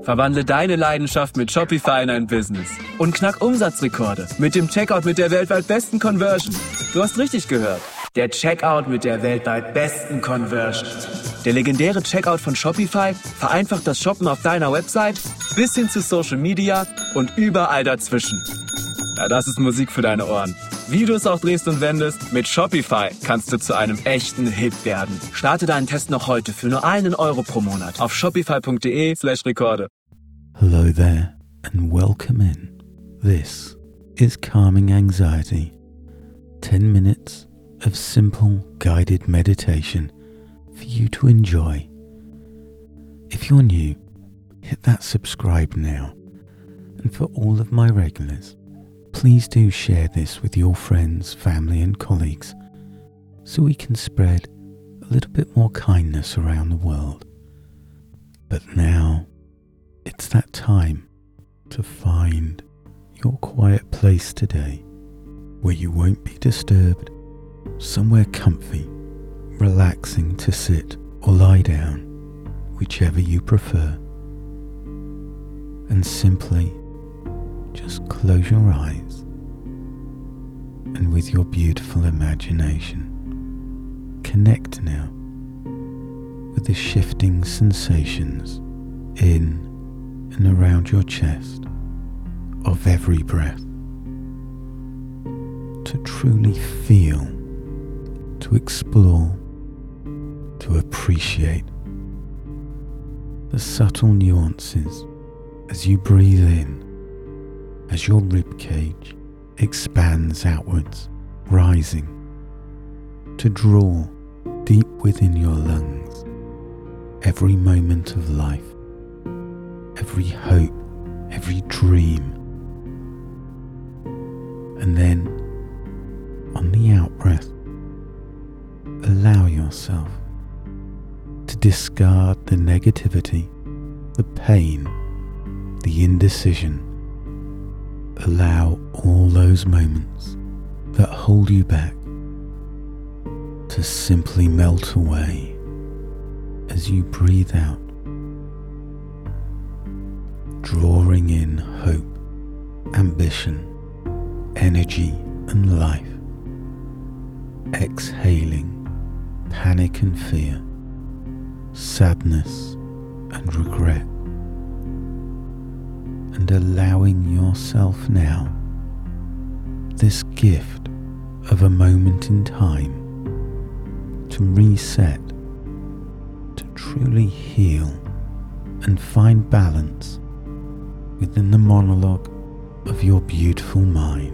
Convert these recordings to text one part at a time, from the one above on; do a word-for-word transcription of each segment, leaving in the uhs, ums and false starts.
Verwandle deine Leidenschaft mit Shopify in ein Business. Und knack Umsatzrekorde mit dem Checkout mit der weltweit besten Conversion. Du hast richtig gehört. Der Checkout mit der weltweit besten Conversion. Der legendäre Checkout von Shopify vereinfacht das Shoppen auf deiner Website bis hin zu Social Media und überall dazwischen. Ja, das ist Musik für deine Ohren. Wie du es auch drehst und wendest, mit Shopify kannst du zu einem echten Hit werden. Starte deinen Test noch heute für nur einen Euro pro Monat auf shopify.de slash Rekorde. Hello there and welcome in. This is Calming Anxiety. ten minutes of simple guided meditation for you to enjoy. If you're new, hit that subscribe now. And for all of my regulars, please do share this with your friends, family and colleagues so we can spread a little bit more kindness around the world. But now, it's that time to find your quiet place today where you won't be disturbed, somewhere comfy, relaxing to sit or lie down, whichever you prefer. And simply just close your eyes and with your beautiful imagination, connect now with the shifting sensations in and around your chest of every breath. To truly feel, to explore, to appreciate the subtle nuances as you breathe in, as your ribcage expands outwards, rising to draw deep within your lungs every moment of life, every hope, every dream. And then, on the out-breath, allow yourself to discard the negativity, the pain, the indecision. Allow all those moments that hold you back to simply melt away as you breathe out, drawing in hope, ambition, energy and life, exhaling panic and fear, sadness and regret, and allowing yourself now this gift of a moment in time to reset, to truly heal and find balance within the monologue of your beautiful mind.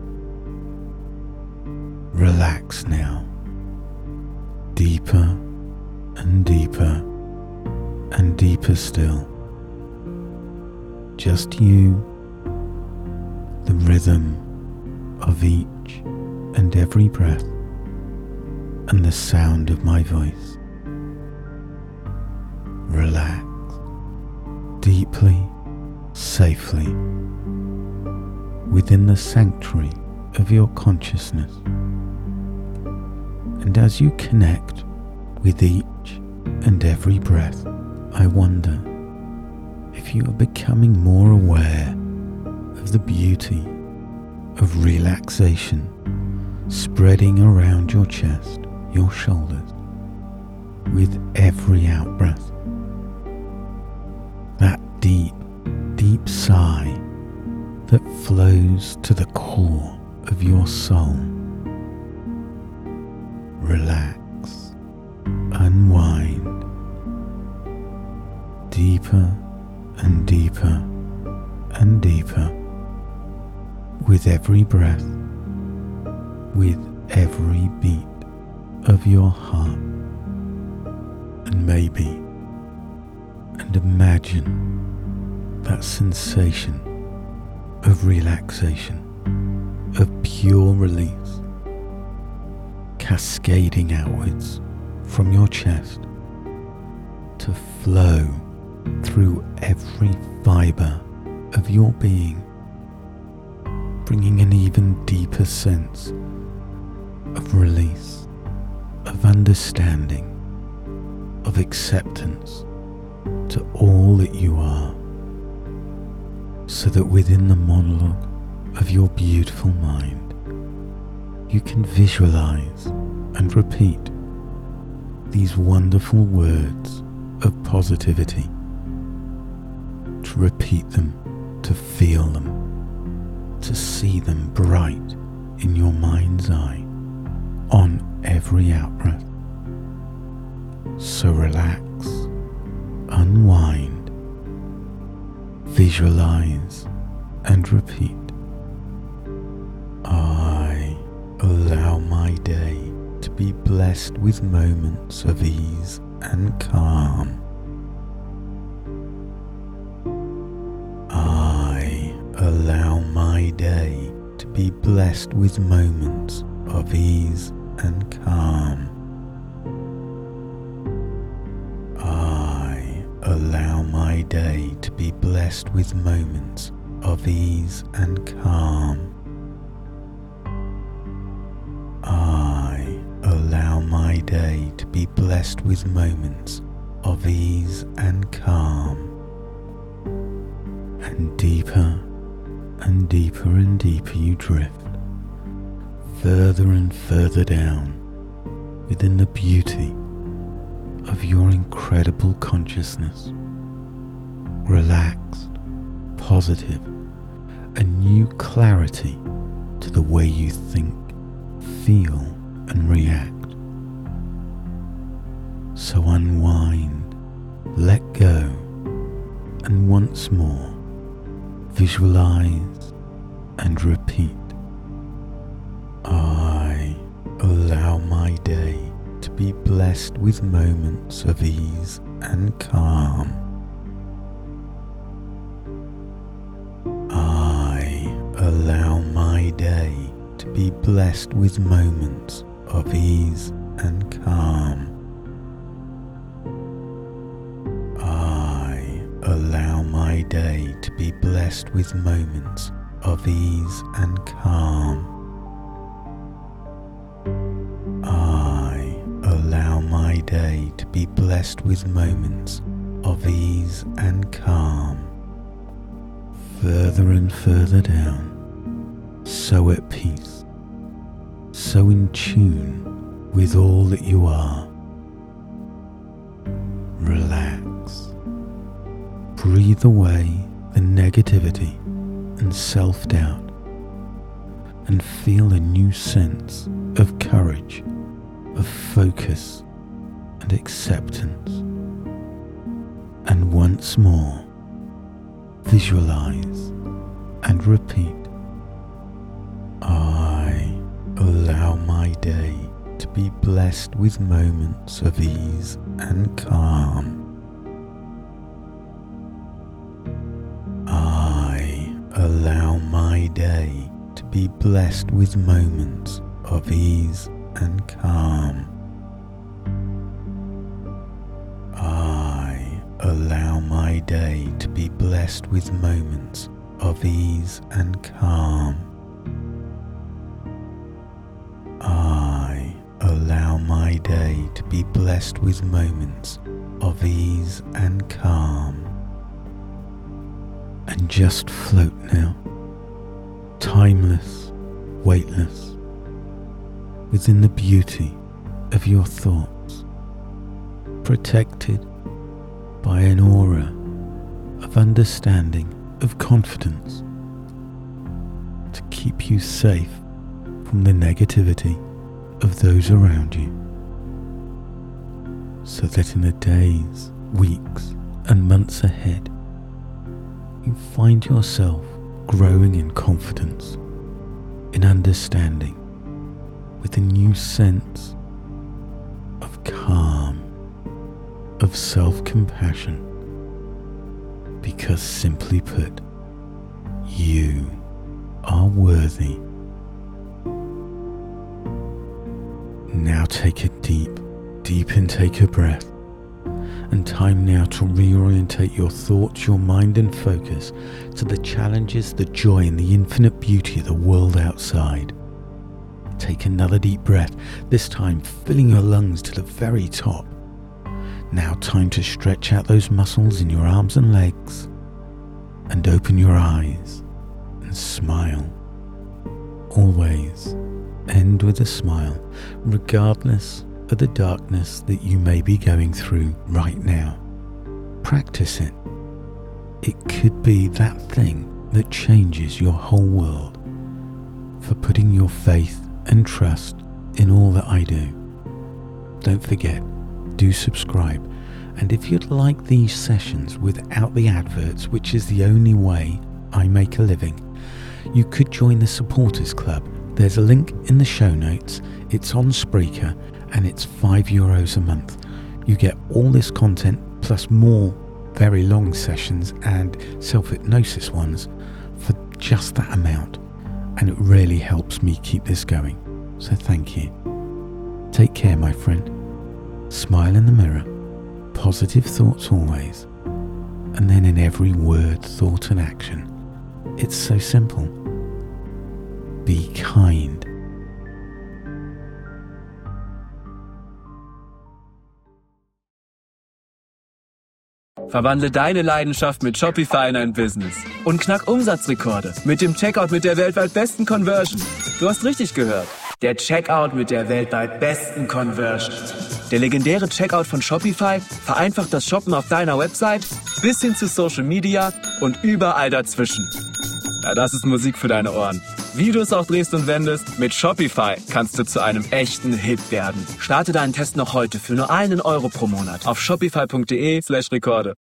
Relax now, deeper and deeper and deeper still. Just you, the rhythm of each and every breath, and the sound of my voice. Relax deeply, safely, within the sanctuary of your consciousness. And as you connect with each and every breath, I wonder if you are becoming more aware of the beauty of relaxation spreading around your chest, your shoulders, with every out-breath. That deep, deep sigh that flows to the core of your soul. Relax, unwind, deeper and deeper and deeper with every breath, with every beat of your heart. And maybe, and imagine that sensation of relaxation, of pure release, cascading outwards from your chest to flow through every fibre of your being, bringing an even deeper sense of release, of understanding, of acceptance to all that you are so that within the monologue of your beautiful mind, you can visualize and repeat these wonderful words of positivity, to repeat them, to feel them, to see them bright in your mind's eye on every out-breath. So relax, unwind, visualize and repeat. I allow my day to be blessed with moments of ease and calm. I allow my day to be blessed with moments of ease and calm. I allow my day to be blessed with moments of ease and calm. I allow my day to be blessed with moments of ease and calm. And deeper and deeper and deeper you drift, further and further down within the beauty of your incredible consciousness, relaxed, positive, a new clarity to the way you think, feel and react. So unwind, let go, and once more visualize and repeat. I allow my day to be blessed with moments of ease and calm. I allow my day to be blessed with moments of ease and calm. I allow my day to be blessed with moments of ease and calm. I allow my day to be blessed with moments of ease and calm. Further and further down, so at peace, so in tune with all that you are. Relax. Breathe away the negativity and self-doubt and feel a new sense of courage, of focus and acceptance. And once more, visualize and repeat. I allow my day to be blessed with moments of ease and calm. I allow my day to be blessed with moments of ease and calm. I allow my day to be blessed with moments of ease and calm. I allow my day to be blessed with moments of ease and calm. And just float now, timeless, weightless, within the beauty of your thoughts, protected by an aura of understanding, of confidence, to keep you safe from the negativity of those around you, so that in the days, weeks and months ahead, you find yourself growing in confidence, in understanding, with a new sense of calm, of self-compassion, because simply put, you are worthy. Now take a deep, deep intake of breath, and time now to reorientate your thoughts, your mind and focus to the challenges, the joy and the infinite beauty of the world outside. Take another deep breath, this time filling your lungs to the very top. Now time to stretch out those muscles in your arms and legs. and open your eyes and smile. Always end with a smile, regardless of the darkness that you may be going through right now. Practice it. It could be that thing that changes your whole world. For putting your faith and trust in all that I do. Don't forget, do subscribe. And if you'd like these sessions without the adverts, which is the only way I make a living, you could join the Supporters Club. There's a link in the show notes. It's on Spreaker and it's five euros a month. You get all this content plus more very long sessions and self-hypnosis ones for just that amount. And it really helps me keep this going. So thank you. Take care, my friend. Smile in the mirror. Positive thoughts always. And then in every word, thought and action, it's so simple. Be kind. Verwandle deine Leidenschaft mit Shopify in ein Business und knack Umsatzrekorde mit dem Checkout mit der weltweit besten Conversion. Du hast richtig gehört. Der Checkout mit der weltweit besten Conversion. Der legendäre Checkout von Shopify vereinfacht das Shoppen auf deiner Website bis hin zu Social Media und überall dazwischen. Ja, das ist Musik für deine Ohren. Wie du es auch drehst und wendest, mit Shopify kannst du zu einem echten Hit werden. Starte deinen Test noch heute für nur einen Euro pro Monat auf shopify punkt de slash Rekorde.